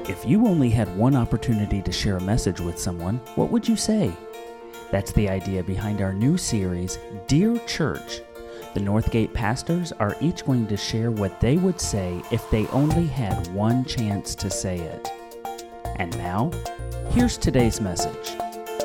If you only had one opportunity to share a message with someone, what would you say? That's the idea behind our new series, Dear Church. The Northgate pastors are each going to share what they would say if they only had one chance to say it. And now, here's today's message.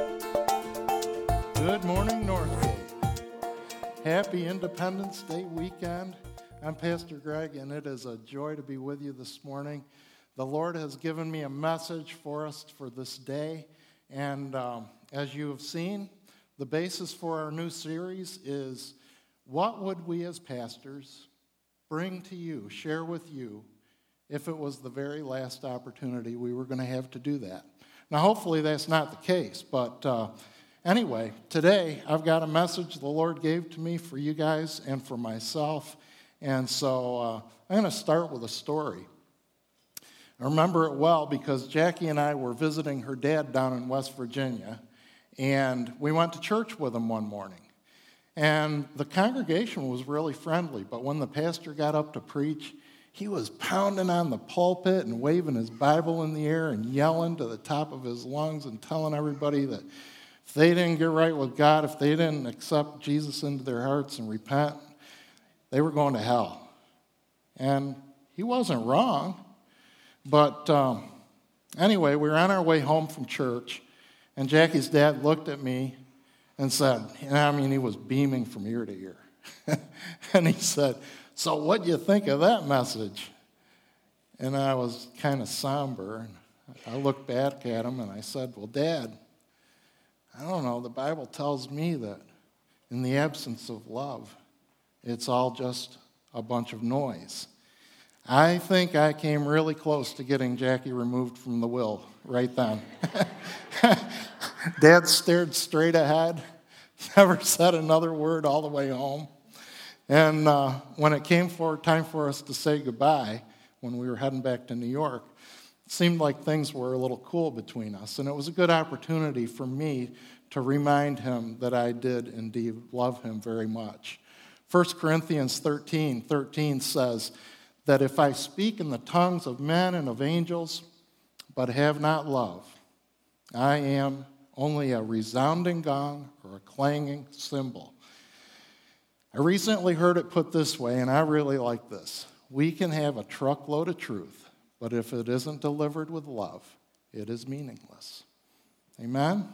Good morning, Northgate. Happy Independence Day weekend. I'm Pastor Greg, and it is a joy to be with you this morning. The Lord has given me a message for us for this day, and as you have seen, the basis for our new series is what would we as pastors bring to you, share with you, if it was the very last opportunity we were going to have to do that. Now, hopefully that's not the case, but anyway, today I've got a message the Lord gave to me for you guys and for myself, and so I'm going to start with a story. I remember it well because Jackie and I were visiting her dad down in West Virginia, and we went to church with him one morning. And the congregation was really friendly, but when the pastor got up to preach, he was pounding on the pulpit and waving his Bible in the air and yelling to the top of his lungs and telling everybody that if they didn't get right with God, if they didn't accept Jesus into their hearts and repent, they were going to hell. And he wasn't wrong. But anyway, we were on our way home from church, and Jackie's dad looked at me and said, he was beaming from ear to ear. And he said, "So what'd you think of that message?" And I was kind of somber, and I looked back at him, and I said, "Well, Dad, I don't know, the Bible tells me that in the absence of love, it's all just a bunch of noise." I think I came really close to getting Jackie removed from the will right then. Dad stared straight ahead, never said another word all the way home. And when it came time for us to say goodbye, when we were heading back to New York, it seemed like things were a little cool between us. And it was a good opportunity for me to remind him that I did indeed love him very much. 1 Corinthians 13 says that if I speak in the tongues of men and of angels, but have not love, I am only a resounding gong or a clanging cymbal. I recently heard it put this way, and I really like this. We can have a truckload of truth, but if it isn't delivered with love, it is meaningless. Amen? Amen.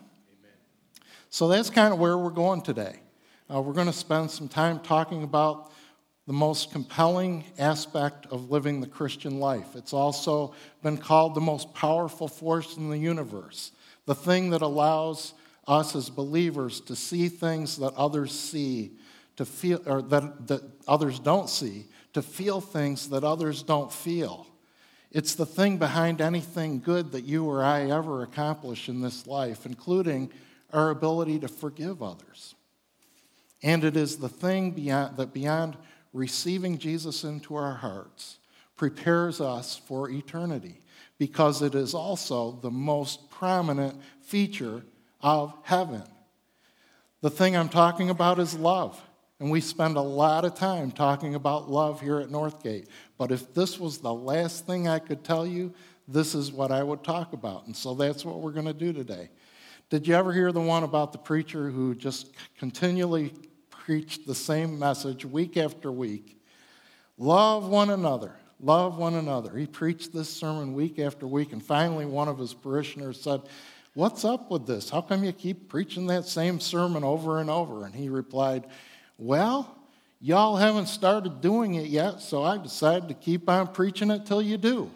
So that's kind of where we're going today. We're going to spend some time talking about the most compelling aspect of living the Christian life. It's also been called the most powerful force in the universe, the thing that allows us as believers to see things that others see, to feel, or that others don't see, to feel things that others don't feel. It's the thing behind anything good that you or I ever accomplish in this life, including our ability to forgive others. And it is the thing beyond receiving Jesus into our hearts prepares us for eternity, because it is also the most prominent feature of heaven. The thing I'm talking about is love, and we spend a lot of time talking about love here at Northgate. But if this was the last thing I could tell you, this is what I would talk about, and so that's what we're going to do today. Did you ever hear the one about the preacher who just continually preached the same message week after week? Love one another. Love one another. He preached this sermon week after week, and finally one of his parishioners said, "What's up with this? How come you keep preaching that same sermon over and over?" And he replied, "Well, y'all haven't started doing it yet, so I decided to keep on preaching it till you do."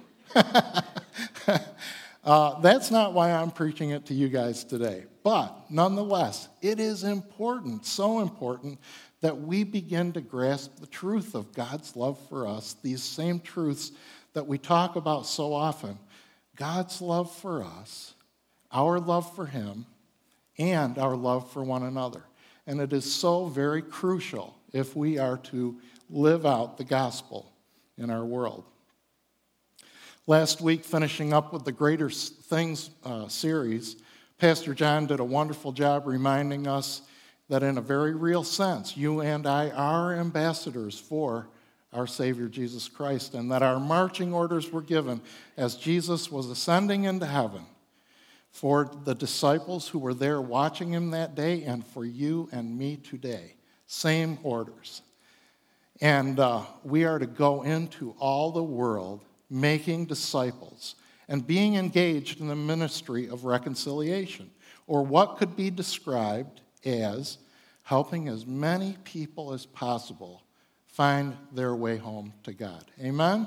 That's not why I'm preaching it to you guys today. But nonetheless, it is important, so important, that we begin to grasp the truth of God's love for us, these same truths that we talk about so often. God's love for us, our love for Him, and our love for one another. And it is so very crucial if we are to live out the gospel in our world. Last week, finishing up with the Greater Things series, Pastor John did a wonderful job reminding us that in a very real sense, you and I are ambassadors for our Savior Jesus Christ, and that our marching orders were given as Jesus was ascending into heaven for the disciples who were there watching him that day and for you and me today. Same orders. And we are to go into all the world making disciples and being engaged in the ministry of reconciliation, or what could be described as helping as many people as possible find their way home to God. Amen?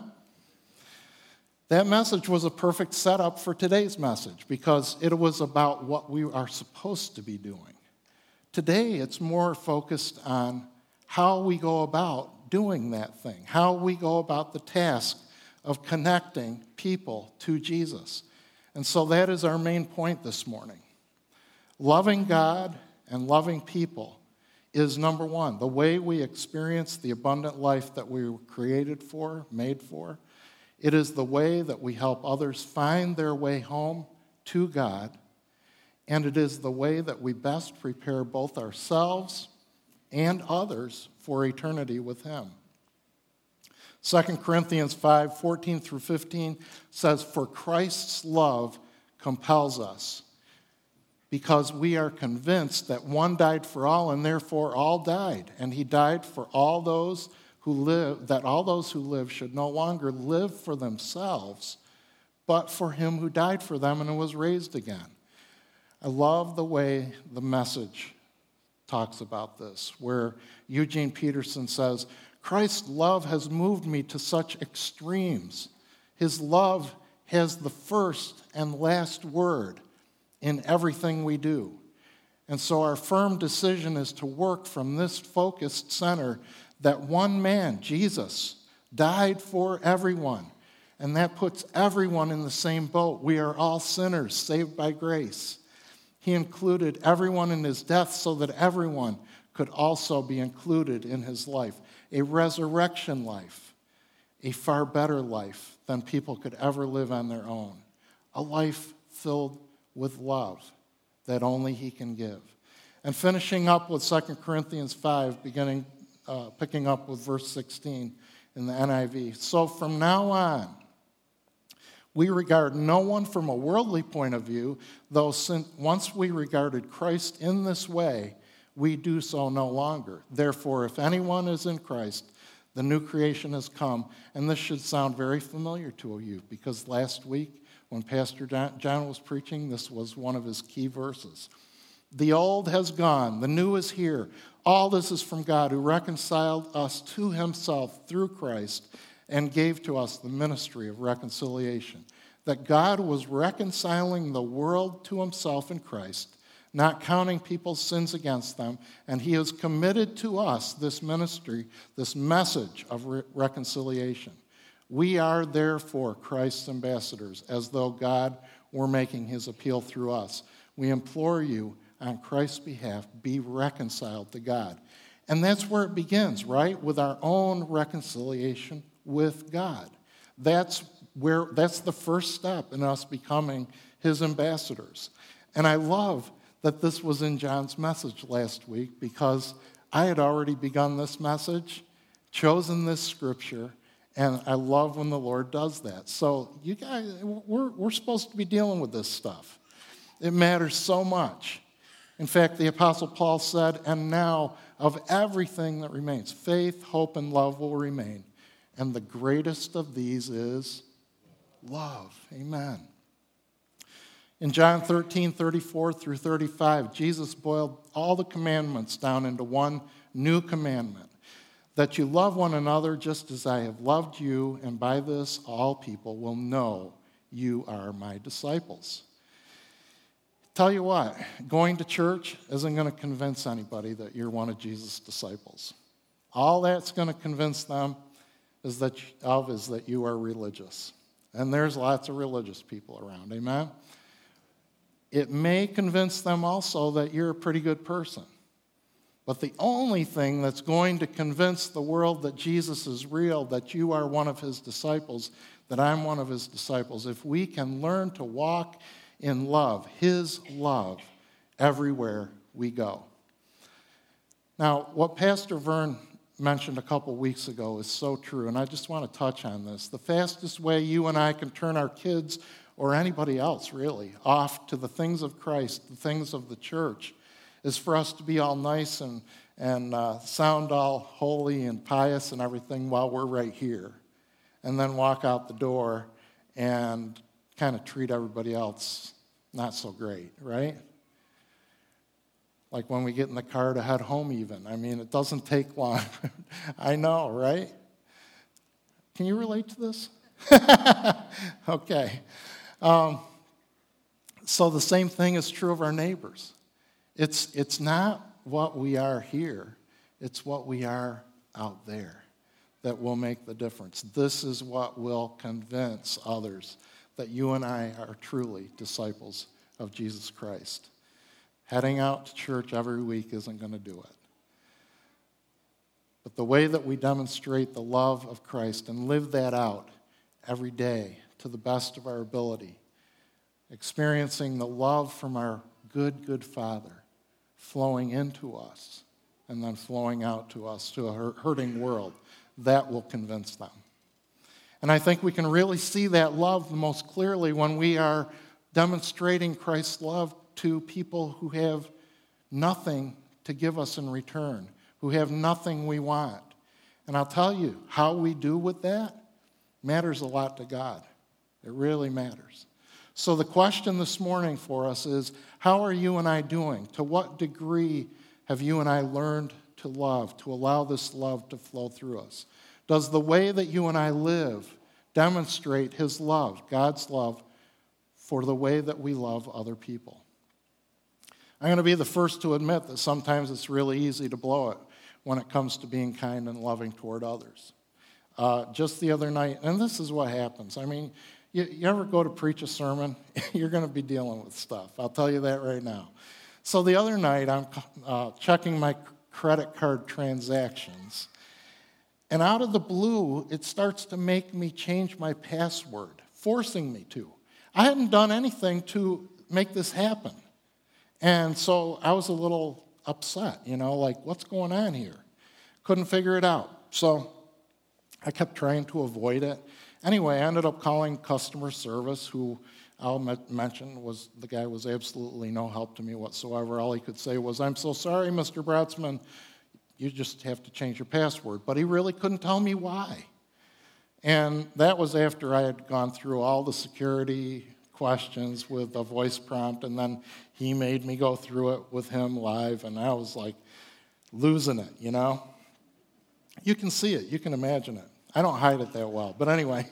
That message was a perfect setup for today's message because it was about what we are supposed to be doing. Today, it's more focused on how we go about doing that thing, how we go about the task of connecting people to Jesus. And so that is our main point this morning. Loving God and loving people is number one, the way we experience the abundant life that we were created for, made for. It is the way that we help others find their way home to God, and it is the way that we best prepare both ourselves and others for eternity with Him. 2 Corinthians 5:14 through 15 says, "For Christ's love compels us, because we are convinced that one died for all, and therefore all died. And he died for all those who live, that all those who live should no longer live for themselves, but for him who died for them and was raised again." I love the way the Message talks about this, where Eugene Peterson says, "Christ's love has moved me to such extremes. His love has the first and last word in everything we do. And so our firm decision is to work from this focused center that one man, Jesus, died for everyone. And that puts everyone in the same boat. We are all sinners saved by grace. He included everyone in his death so that everyone could also be included in his life. A resurrection life, a far better life than people could ever live on their own. A life filled with love that only he can give." And finishing up with 2 Corinthians 5, picking up with verse 16 in the NIV. "So from now on, we regard no one from a worldly point of view, though once we regarded Christ in this way, we do so no longer. Therefore, if anyone is in Christ, the new creation has come." And this should sound very familiar to you, because last week, when Pastor John was preaching, this was one of his key verses. "The old has gone, the new is here. All this is from God, who reconciled us to himself through Christ and gave to us the ministry of reconciliation." That God was reconciling the world to himself in Christ, not counting people's sins against them, and he has committed to us this ministry, this message of reconciliation. We are therefore Christ's ambassadors, as though God were making his appeal through us. We implore you on Christ's behalf, be reconciled to God. And that's where it begins, right? With our own reconciliation with God. That's the first step in us becoming his ambassadors. And I love that this was in John's message last week, because I had already begun this message, chosen this scripture, and I love when the Lord does that. So you guys, we're supposed to be dealing with this stuff. It matters so much. In fact, the Apostle Paul said, "And now of everything that remains, faith, hope, and love will remain. And the greatest of these is love." Amen. In John 13:34 through 35, Jesus boiled all the commandments down into one new commandment: that you love one another just as I have loved you, and by this all people will know you are my disciples. Tell you what, going to church isn't going to convince anybody that you're one of Jesus' disciples. All that's going to convince them is that you are religious. And there's lots of religious people around, amen? It may convince them also that you're a pretty good person. But the only thing that's going to convince the world that Jesus is real, that you are one of his disciples, that I'm one of his disciples, if we can learn to walk in love, his love, everywhere we go. Now, what Pastor Vern mentioned a couple weeks ago is so true, and I just want to touch on this. The fastest way you and I can turn our kids, or anybody else really, off to the things of Christ, the things of the church, is for us to be all nice and sound all holy and pious and everything while we're right here, and then walk out the door and kind of treat everybody else not so great, right? Like when we get in the car to head home even. I mean, it doesn't take long. I know, right? Can you relate to this? Okay. So the same thing is true of our neighbors. It's not what we are here. It's what we are out there that will make the difference. This is what will convince others that you and I are truly disciples of Jesus Christ. Heading out to church every week isn't going to do it. But the way that we demonstrate the love of Christ and live that out every day to the best of our ability, experiencing the love from our good Father flowing into us and then flowing out to us, to a hurting world, that will convince them. And I think we can really see that love the most clearly when we are demonstrating Christ's love to people who have nothing to give us in return, who have nothing we want. And I'll tell you, how we do with that matters a lot to God. It really matters. So the question this morning for us is, how are you and I doing? To what degree have you and I learned to love, to allow this love to flow through us? Does the way that you and I live demonstrate His love, God's love, for the way that we love other people? I'm going to be the first to admit that sometimes it's really easy to blow it when it comes to being kind and loving toward others. Just the other night, and this is what happens. I mean, you ever go to preach a sermon? You're going to be dealing with stuff. I'll tell you that right now. So the other night, I'm checking my credit card transactions, and out of the blue, it starts to make me change my password, forcing me to. I hadn't done anything to make this happen. And so I was a little upset, like, what's going on here? Couldn't figure it out. So I kept trying to avoid it. Anyway, I ended up calling customer service, who I'll mention the guy was absolutely no help to me whatsoever. All he could say was, "I'm so sorry, Mr. Brotzman, you just have to change your password." But he really couldn't tell me why. And that was after I had gone through all the security questions with a voice prompt, and then he made me go through it with him live, and I was like losing it, You can see it. You can imagine it. I don't hide it that well. But anyway,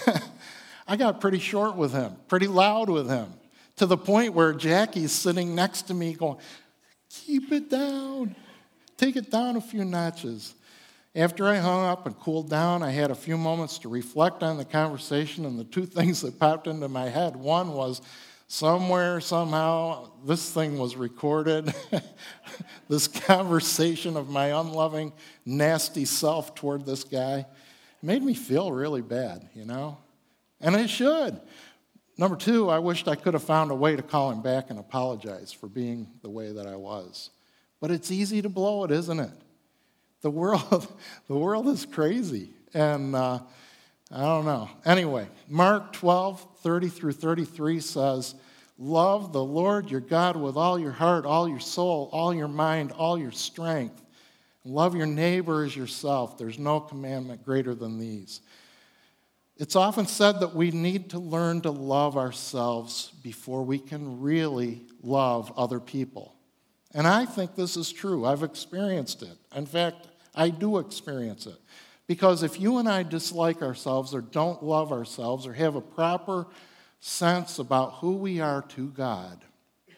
I got pretty short with him, pretty loud with him, to the point where Jackie's sitting next to me going, "Keep it down. Take it down a few notches." After I hung up and cooled down, I had a few moments to reflect on the conversation, and the two things that popped into my head. One was, somewhere, somehow, this thing was recorded. This conversation of my unloving, nasty self toward this guy. It made me feel really bad, And it should. Number two, I wished I could have found a way to call him back and apologize for being the way that I was. But it's easy to blow it, isn't it? The world is crazy, and I don't know. Anyway, Mark 12:30-33 says, "Love the Lord your God with all your heart, all your soul, all your mind, all your strength. Love your neighbor as yourself. There's no commandment greater than these." It's often said that we need to learn to love ourselves before we can really love other people. And I think this is true. I've experienced it. In fact, I do experience it. Because if you and I dislike ourselves or don't love ourselves or have a proper sense about who we are to God,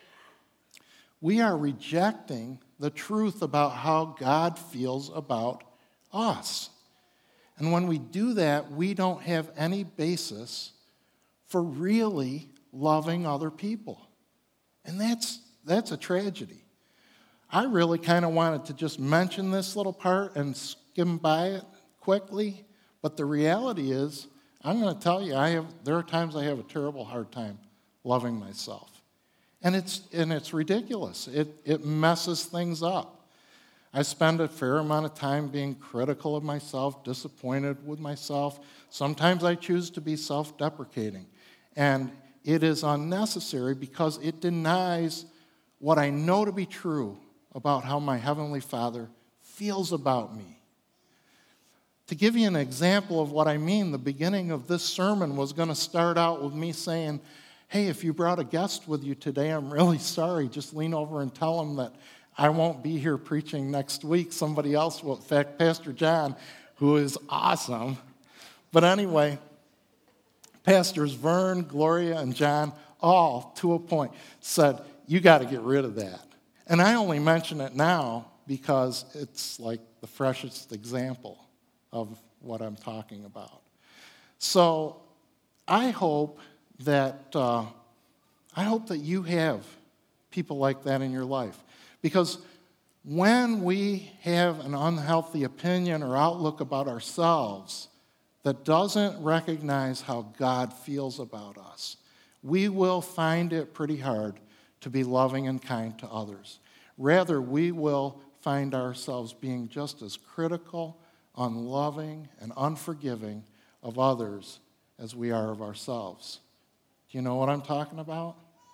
we are rejecting the truth about how God feels about us. And when we do that, we don't have any basis for really loving other people. And that's a tragedy. I really kind of wanted to just mention this little part and skim by it quickly, but the reality is, I'm going to tell you, there are times I have a terrible hard time loving myself. And it's ridiculous. It messes things up. I spend a fair amount of time being critical of myself, disappointed with myself. Sometimes I choose to be self-deprecating. And it is unnecessary because it denies what I know to be true about how my Heavenly Father feels about me. To give you an example of what I mean, the beginning of this sermon was going to start out with me saying, hey, if you brought a guest with you today, I'm really sorry. Just lean over and tell them that I won't be here preaching next week. Somebody else will. In fact, Pastor John, who is awesome. But anyway, Pastors Vern, Gloria, and John, all to a point, said, you got to get rid of that. And I only mention it now because it's like the freshest example of what I'm talking about. So I hope that you have people like that in your life. Because when we have an unhealthy opinion or outlook about ourselves that doesn't recognize how God feels about us, we will find it pretty hard to be loving and kind to others. Rather, we will find ourselves being just as critical, unloving, and unforgiving of others as we are of ourselves. Do you know what I'm talking about?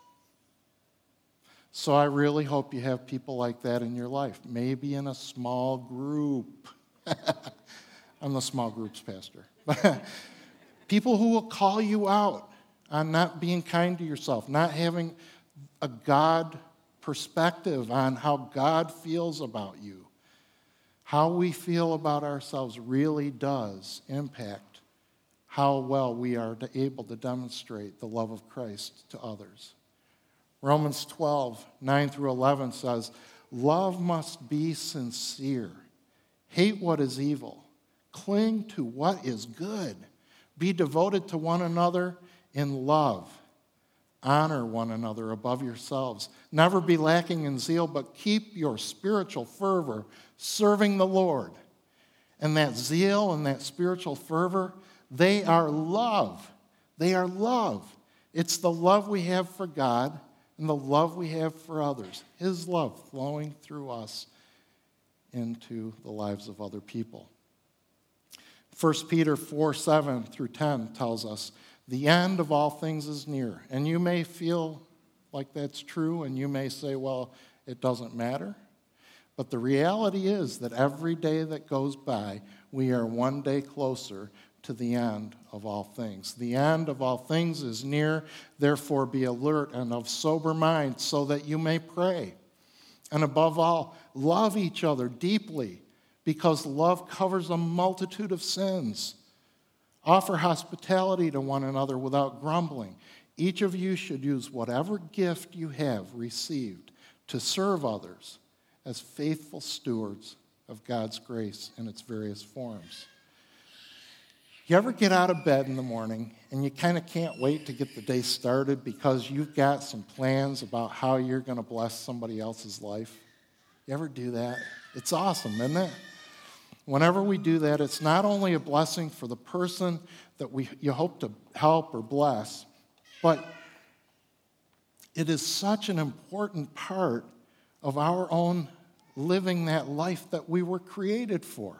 So I really hope you have people like that in your life, maybe in a small group. I'm the small groups pastor. People who will call you out on not being kind to yourself, not having a God perspective on how God feels about you. How we feel about ourselves really does impact how well we are able to demonstrate the love of Christ to others. Romans 12, 9 through 11 says, love must be sincere. Hate what is evil. Cling to what is good. Be devoted to one another in love. Honor one another above yourselves. Never be lacking in zeal, but keep your spiritual fervor serving the Lord. And that zeal and that spiritual fervor, they are love. They are love. It's the love we have for God and the love we have for others. His love flowing through us into the lives of other people. 1 Peter 4, 7 through 10 tells us, the end of all things is near. And you may feel like that's true, and you may say, well, it doesn't matter. But the reality is that every day that goes by, we are one day closer to the end of all things. The end of all things is near, therefore be alert and of sober mind so that you may pray. And above all, love each other deeply because love covers a multitude of sins. Offer hospitality to one another without grumbling. Each of you should use whatever gift you have received to serve others as faithful stewards of God's grace in its various forms. You ever get out of bed in the morning and you kind of can't wait to get the day started because you've got some plans about how you're going to bless somebody else's life? You ever do that? It's awesome, isn't it? Whenever we do that, it's not only a blessing for the person that you hope to help or bless, but it is such an important part of our own living that life that we were created for.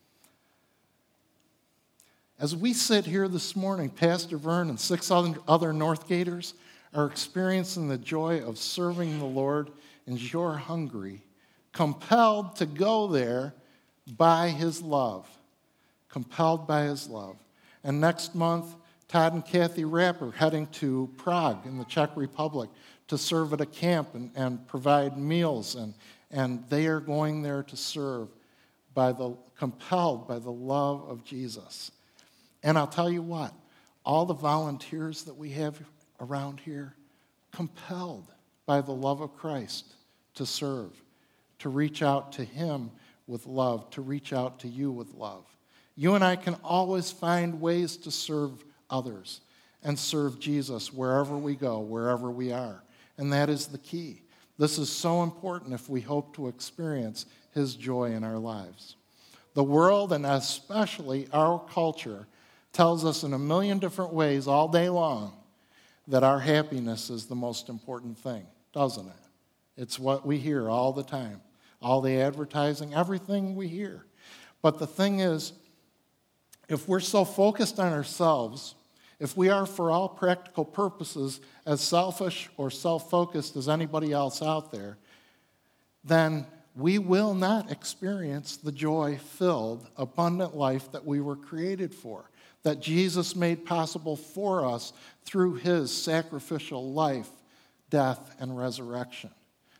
As we sit here this morning, Pastor Vern and 6 other Northgaters are experiencing the joy of serving the Lord, and you're hungry, compelled to go there by His love. Compelled by His love. And next month, Todd and Kathy Rapp are heading to Prague in the Czech Republic to serve at a camp and provide meals. And they are going there to serve compelled by the love of Jesus. And I'll tell you what, all the volunteers that we have around here, compelled by the love of Christ to serve, to reach out to Him with love, to reach out to you with love. You and I can always find ways to serve others and serve Jesus wherever we go, wherever we are. And that is the key. This is so important if we hope to experience His joy in our lives. The world, and especially our culture, tells us in a million different ways all day long that our happiness is the most important thing, doesn't it? It's what we hear all the time. all the advertising, everything we hear. But the thing is, if we're so focused on ourselves, if we are for all practical purposes as selfish or self-focused as anybody else out there, then we will not experience the joy-filled, abundant life that we were created for, that Jesus made possible for us through his sacrificial life, death, and resurrection.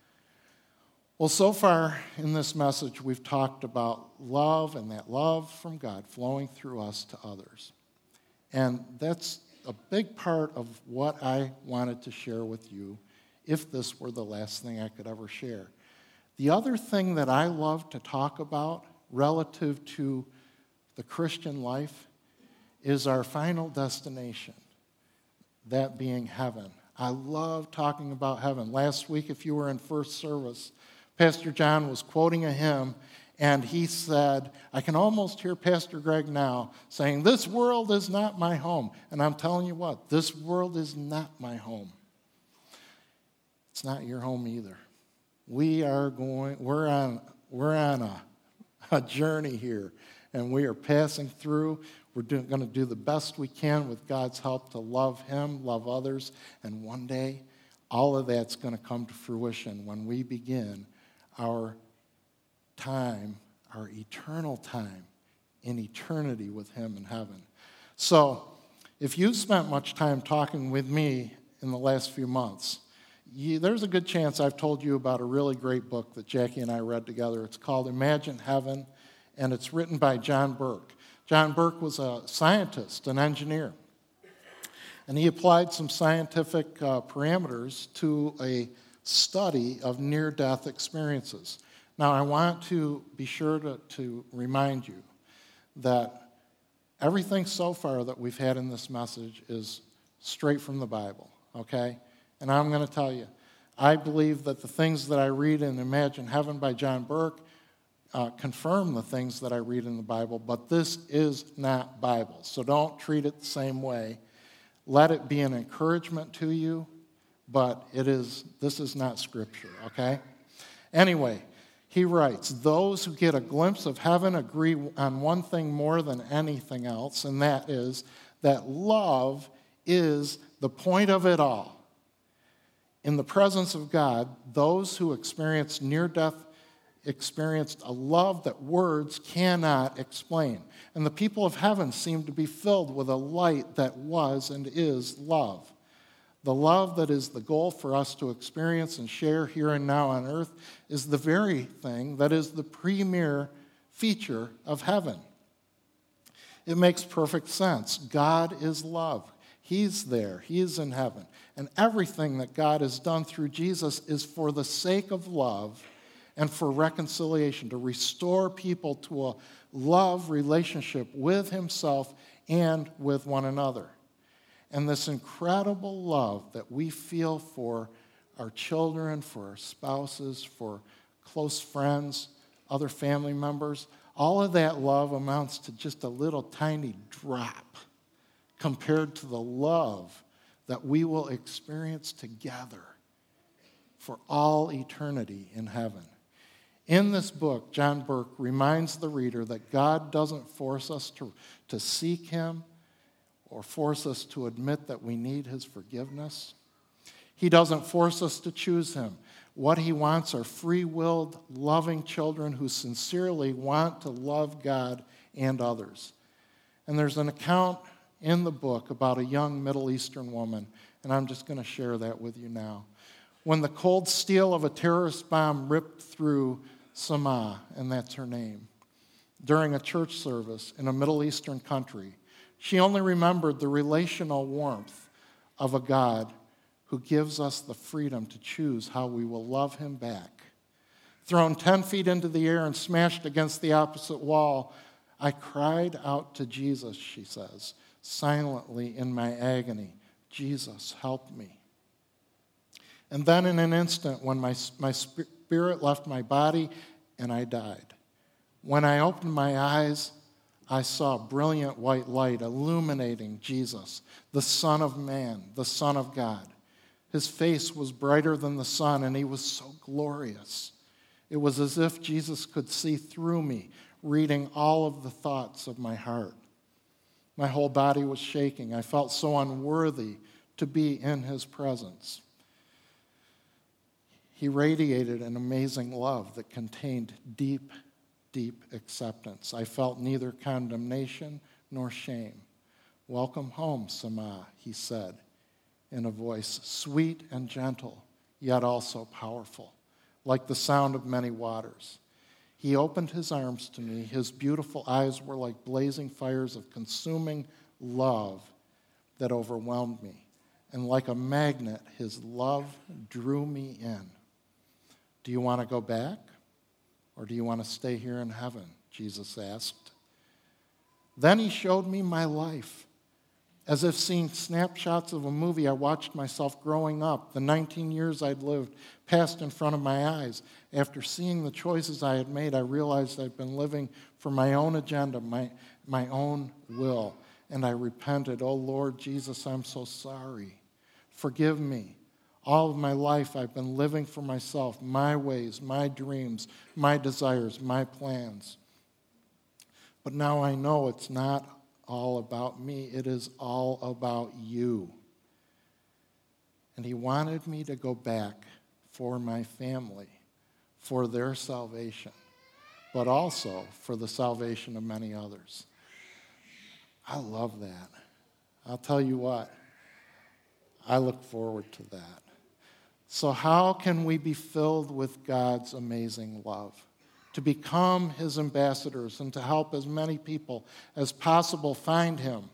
Well, so far in this message, we've talked about love and that love from God flowing through us to others. And that's a big part of what I wanted to share with you if this were the last thing I could ever share. The other thing that I love to talk about relative to the Christian life is our final destination, that being heaven. I love talking about heaven. Last week, if you were in first service, Pastor John was quoting a hymn, and he said, I can almost hear Pastor Greg now saying, this world is not my home. And I'm telling you what, this world is not my home. It's not your home either. We're on a journey here, and we are passing through. We're going to do the best we can with God's help to love him, love others, and one day all of that's going to come to fruition when we begin our time, our eternal time in eternity with him in heaven. So, if you've spent much time talking with me in the last few months, there's a good chance I've told you about a really great book that Jackie and I read together. It's called Imagine Heaven, and it's written by John Burke. John Burke was a scientist, an engineer, and he applied some scientific parameters to a study of near-death experiences. Now, I want to be sure to remind you that everything so far that we've had in this message is straight from the Bible, okay? And I'm going to tell you, I believe that the things that I read in Imagine Heaven by John Burke confirm the things that I read in the Bible, but this is not Bible, so don't treat it the same way. Let it be an encouragement to you, but this is not Scripture, okay? Anyway, he writes, those who get a glimpse of heaven agree on one thing more than anything else, and that is that love is the point of it all. In the presence of God, those who experience near-death experienced a love that words cannot explain. And the people of heaven seem to be filled with a light that was and is love. The love that is the goal for us to experience and share here and now on earth is the very thing that is the premier feature of heaven. It makes perfect sense. God is love. He's there. He is in heaven. And everything that God has done through Jesus is for the sake of love and for reconciliation, to restore people to a love relationship with himself and with one another. And this incredible love that we feel for our children, for our spouses, for close friends, other family members, all of that love amounts to just a little tiny drop compared to the love that we will experience together for all eternity in heaven. In this book, John Burke reminds the reader that God doesn't force us to seek him or force us to admit that we need his forgiveness. He doesn't force us to choose him. What he wants are free-willed, loving children who sincerely want to love God and others. And there's an account in the book about a young Middle Eastern woman, and I'm just going to share that with you now. When the cold steel of a terrorist bomb ripped through Sama, and that's her name, during a church service in a Middle Eastern country, she only remembered the relational warmth of a God who gives us the freedom to choose how we will love him back. Thrown 10 feet into the air and smashed against the opposite wall, I cried out to Jesus, she says, silently in my agony, Jesus, help me. And then in an instant, when my spirit left my body and I died, when I opened my eyes, I saw brilliant white light illuminating Jesus, the Son of Man, the Son of God. His face was brighter than the sun, and he was so glorious. It was as if Jesus could see through me, reading all of the thoughts of my heart. My whole body was shaking. I felt so unworthy to be in his presence. He radiated an amazing love that contained deep, deep acceptance. I felt neither condemnation nor shame. "Welcome home, Sama," he said, in a voice sweet and gentle, yet also powerful, like the sound of many waters. He opened his arms to me. His beautiful eyes were like blazing fires of consuming love that overwhelmed me. And like a magnet, his love drew me in. "Do you want to go back? Or do you want to stay here in heaven?" Jesus asked. Then he showed me my life. As if seeing snapshots of a movie, I watched myself growing up. The 19 years I'd lived passed in front of my eyes. After seeing the choices I had made, I realized I'd been living for my own agenda, my own will. And I repented. "Oh, Lord Jesus, I'm so sorry. Forgive me. All of my life I've been living for myself, my ways, my dreams, my desires, my plans. But now I know it's not all about me. It is all about you." And he wanted me to go back for my family, for their salvation, but also for the salvation of many others. I love that. I'll tell you what, I look forward to that. So how can we be filled with God's amazing love? To become his ambassadors and to help as many people as possible find him.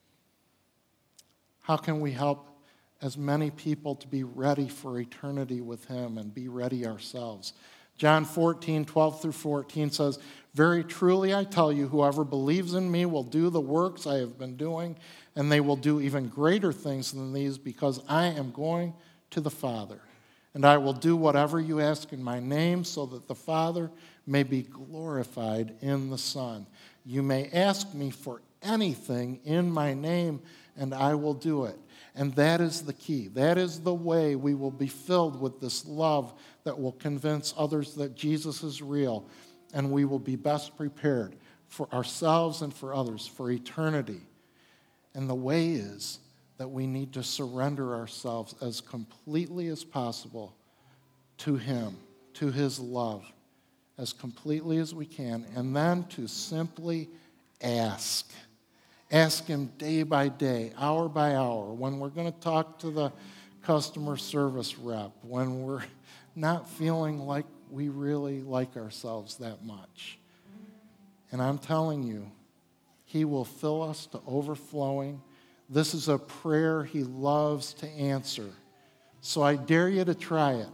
How can we help as many people to be ready for eternity with him and be ready ourselves? John 14:12-14 says, "Very truly I tell you, whoever believes in me will do the works I have been doing, and they will do even greater things than these, because I am going to the Father. And I will do whatever you ask in my name, so that the Father may be glorified in the Son. You may ask me for anything in my name, and I will do it." And that is the key. That is the way we will be filled with this love that will convince others that Jesus is real, and we will be best prepared for ourselves and for others for eternity. And the way is that we need to surrender ourselves as completely as possible to him, to his love, as completely as we can, and then to simply ask. Ask him day by day, hour by hour, when we're going to talk to the customer service rep, when we're not feeling like we really like ourselves that much. And I'm telling you, he will fill us to overflowing. This is a prayer he loves to answer. So I dare you to try it.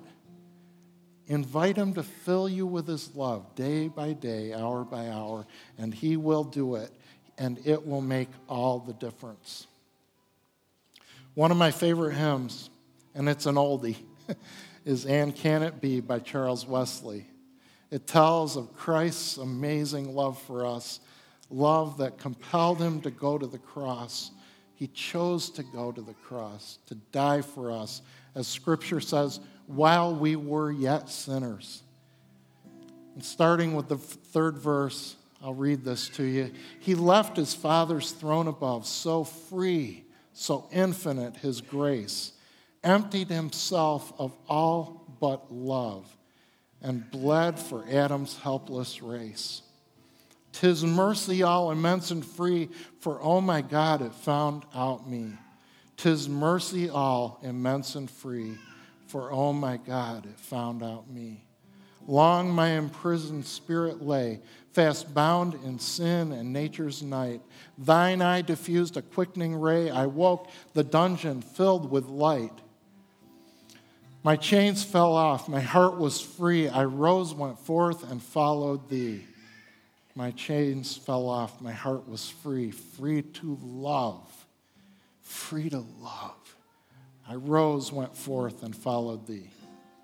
Invite him to fill you with his love day by day, hour by hour, and he will do it, and it will make all the difference. One of my favorite hymns, and it's an oldie, is "And Can It Be" by Charles Wesley. It tells of Christ's amazing love for us, love that compelled him to go to the cross. He chose to go to the cross, to die for us, as Scripture says, while we were yet sinners. And starting with the third verse, I'll read this to you. "He left his Father's throne above, so free, so infinite his grace, emptied himself of all but love, and bled for Adam's helpless race. 'Tis mercy all immense and free, for oh my God, it found out me. 'Tis mercy all immense and free, for oh my God, it found out me. Long my imprisoned spirit lay, fast bound in sin and nature's night. Thine eye diffused a quickening ray. I woke, the dungeon filled with light. My chains fell off, my heart was free. I rose, went forth, and followed thee. My chains fell off, my heart was free, free to love, free to love. I rose, went forth, and followed thee."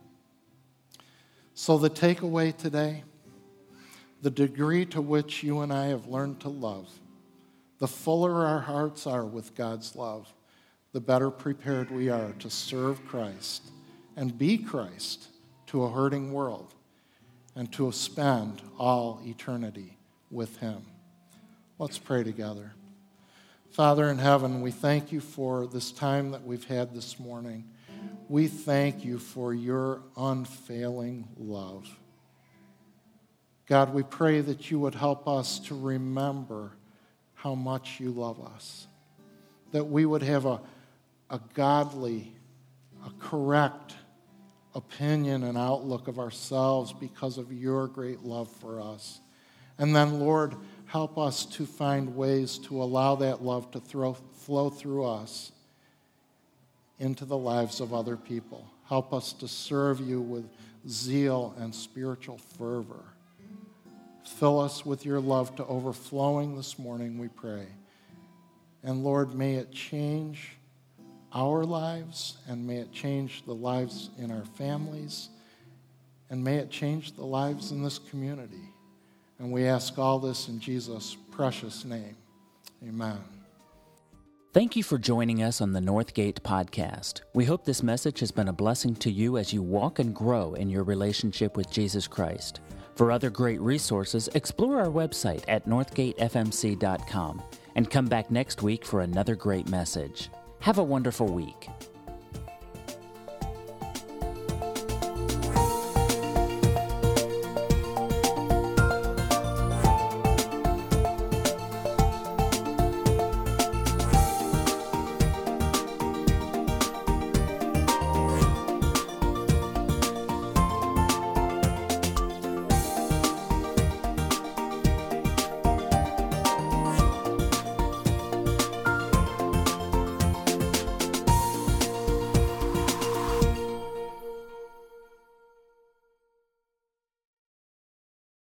So the takeaway today, the degree to which you and I have learned to love, the fuller our hearts are with God's love, the better prepared we are to serve Christ and be Christ to a hurting world. and to spend all eternity with him. Let's pray together. Father in heaven, we thank you for this time that we've had this morning. We thank you for your unfailing love. God, we pray that you would help us to remember how much you love us, that we would have a godly, a correct opinion and outlook of ourselves because of your great love for us. And then, Lord, help us to find ways to allow that love to flow through us into the lives of other people. Help us to serve you with zeal and spiritual fervor. Fill us with your love to overflowing this morning, we pray. And Lord, may it change our lives, and may it change the lives in our families, and may it change the lives in this community. And we ask all this in Jesus' precious name. Amen. Thank you for joining us on the Northgate Podcast. We hope this message has been a blessing to you as you walk and grow in your relationship with Jesus Christ. For other great resources, explore our website at northgatefmc.com and come back next week for another great message. Have a wonderful week.